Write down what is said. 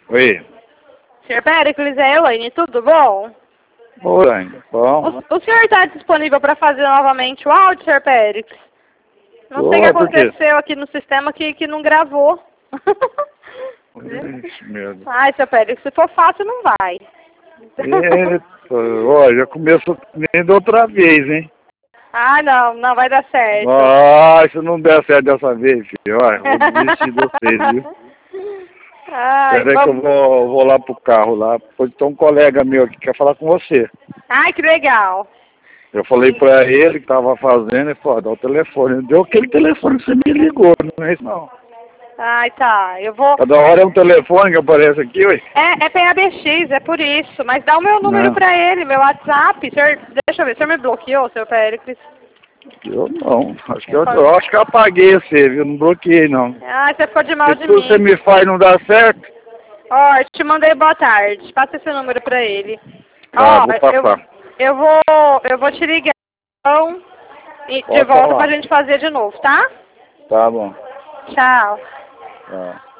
Oi. Senhor Péricles, é Elaine, tudo bom? Oi, bom. O senhor está disponível para fazer novamente o áudio, senhor Péricles? Não sei o que Por quê? aconteceu aqui no sistema que não gravou. Ixi, merda. Ai, seu Péricles, se for fácil, não vai. Eita, ó, já começou nem da outra vez, hein? Ah, não vai dar certo. Ah, se não der certo dessa vez, filho, ó, eu vou desistir de vocês, viu? Ai, Espera aí que eu vou lá pro carro lá, pois tem um colega meu aqui que quer falar com você. Ai, que legal. Eu falei pra ele que tava fazendo, ele falou, dá o telefone. Deu aquele telefone que você me ligou, não é isso não. Ai, tá, eu vou... Cada hora é um telefone que aparece aqui, ué. É PABX, é por isso. Mas dá o meu número Não, pra ele, meu WhatsApp. Senhor, deixa eu ver, o senhor me bloqueou, seu Péricles? eu não. Acho que eu acho que eu apaguei você, viu? Não bloqueei, não. Ah, você ficou de mal Se de tudo você mim. me faz não dá certo, Ó, eu te mandei boa tarde. Passa esse número pra ele. tá, Ó, vou passar. eu vou te ligar então, de Pode volta falar. pra gente fazer de novo, tá? Tá bom. Tchau. Tá.